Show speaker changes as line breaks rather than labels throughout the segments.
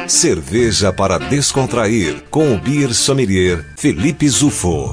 Cerveja para descontrair, com o beer sommelier Felipe Zufo.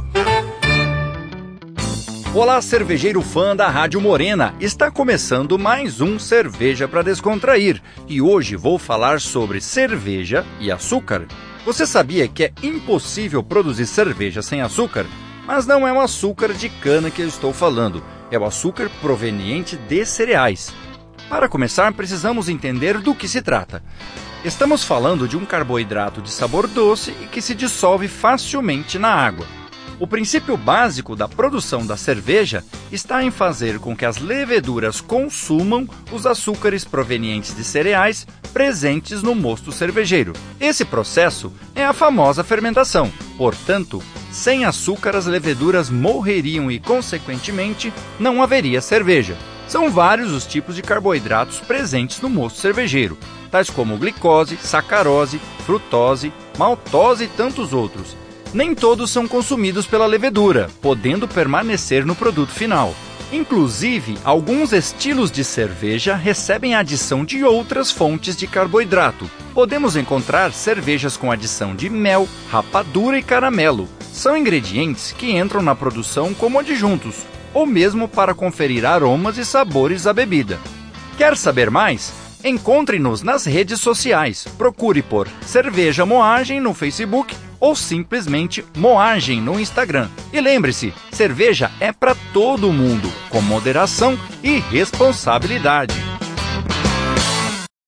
Olá, cervejeiro fã da Rádio Morena. Está começando mais um Cerveja para Descontrair. E hoje vou falar sobre cerveja e açúcar. Você sabia que é impossível produzir cerveja sem açúcar? Mas não é o açúcar de cana que eu estou falando. É o açúcar proveniente de cereais. Para começar, precisamos entender do que se trata. Estamos falando de um carboidrato de sabor doce e que se dissolve facilmente na água. O princípio básico da produção da cerveja está em fazer com que as leveduras consumam os açúcares provenientes de cereais presentes no mosto cervejeiro. Esse processo é a famosa fermentação. Portanto, sem açúcar as leveduras morreriam e, consequentemente, não haveria cerveja. São vários os tipos de carboidratos presentes no mosto cervejeiro, tais como glicose, sacarose, frutose, maltose e tantos outros. Nem todos são consumidos pela levedura, podendo permanecer no produto final. Inclusive, alguns estilos de cerveja recebem a adição de outras fontes de carboidrato. Podemos encontrar cervejas com adição de mel, rapadura e caramelo. São ingredientes que entram na produção como adjuntos, ou mesmo para conferir aromas e sabores à bebida. Quer saber mais? Encontre-nos nas redes sociais. Procure por Cerveja Moagem no Facebook ou simplesmente Moagem no Instagram. E lembre-se, cerveja é para todo mundo, com moderação e responsabilidade.